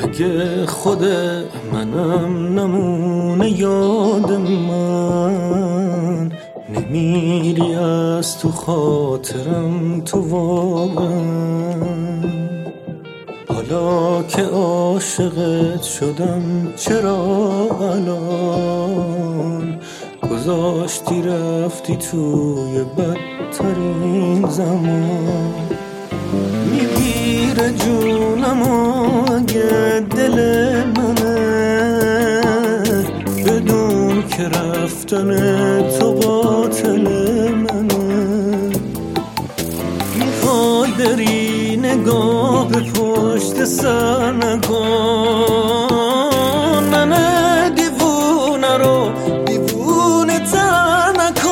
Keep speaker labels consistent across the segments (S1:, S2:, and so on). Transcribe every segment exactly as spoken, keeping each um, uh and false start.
S1: اگه خود منم نمونه یاد من، نمیری از تو خاطرم تو واقعا. حالا که عاشقت شدم چرا الان گذاشتی رفتی توی بدترین زمان؟ میگیره جونمو اگه دل منه، بدون که رفتن تو قاتل منه. میخوای بری نگاه به پشت سر نکن، من دیوونه رو دیوونه تر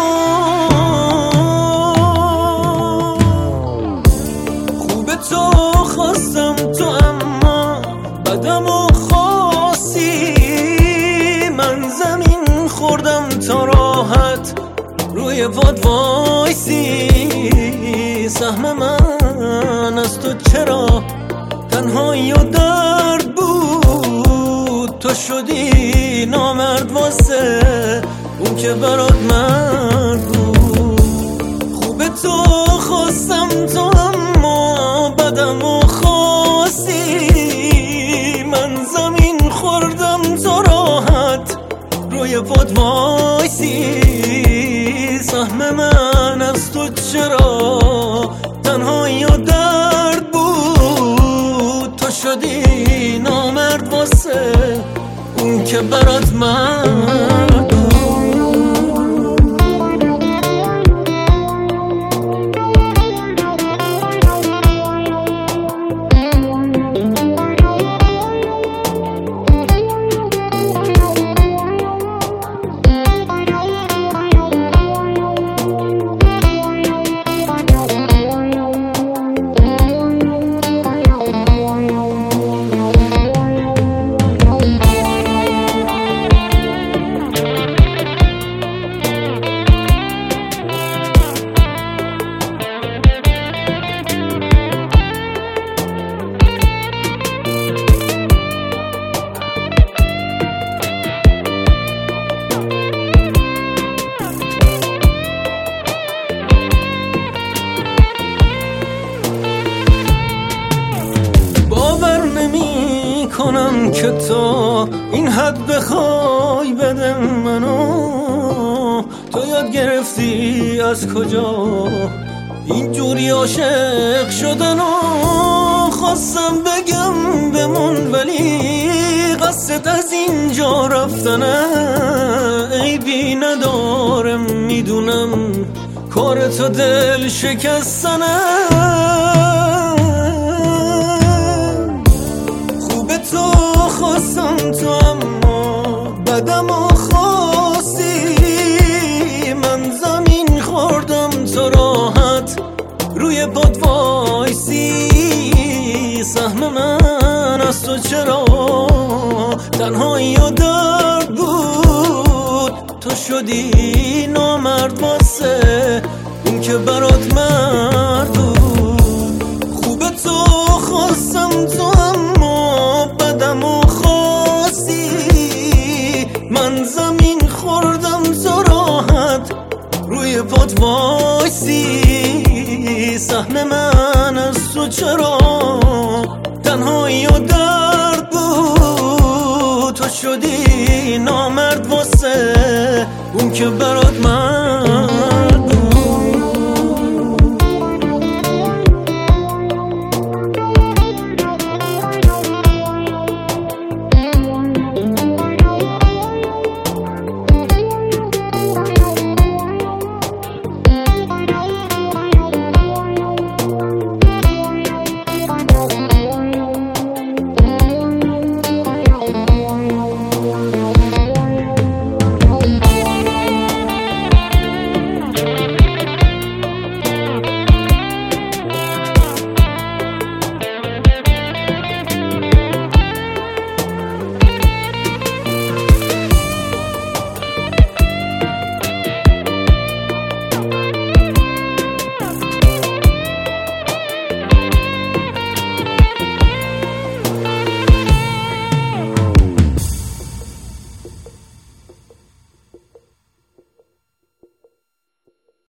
S1: نکن. خوبه تو خواستم تو اما بدمو خواستی، من زمین خوردم تا راحت روی پات وایسی. سهم من از تو چرا تنهایی و درد بود، تو شدی نامرد واسه اون که برات مرد بود. خوبه تو خواستم تو اما بدمو خواستی، من زمین خوردم تا راحت روی پات وایسی. سهم من از تو چرا تنهایی و درد بود، تو شدی نامرد واسه اون که برات مرد بود. کنم که تو این حد بخوای بده منو، تو یاد گرفتی از کجا اینجوری عاشق شدن و خواستم بگم بمون ولی قصد از اینجا رفتنه. عیبی ندارم میدونم کار تو دل شکستنه. خواستم تو اما بدمو خواستی، من زمین خوردم تا راحت روی پات وایسی. سهم من از تو چرا تنهایی و درد بود، تو شدی نامرد واسه اون که برات مرد بود. خوبه تو خواستم تو اما بدمو خواستی، من زمین خوردم تا راحت روی پات وایسی. سهم من از تو چرا تنهایی و درد بود، تو شدی نامرد واسه اون که برات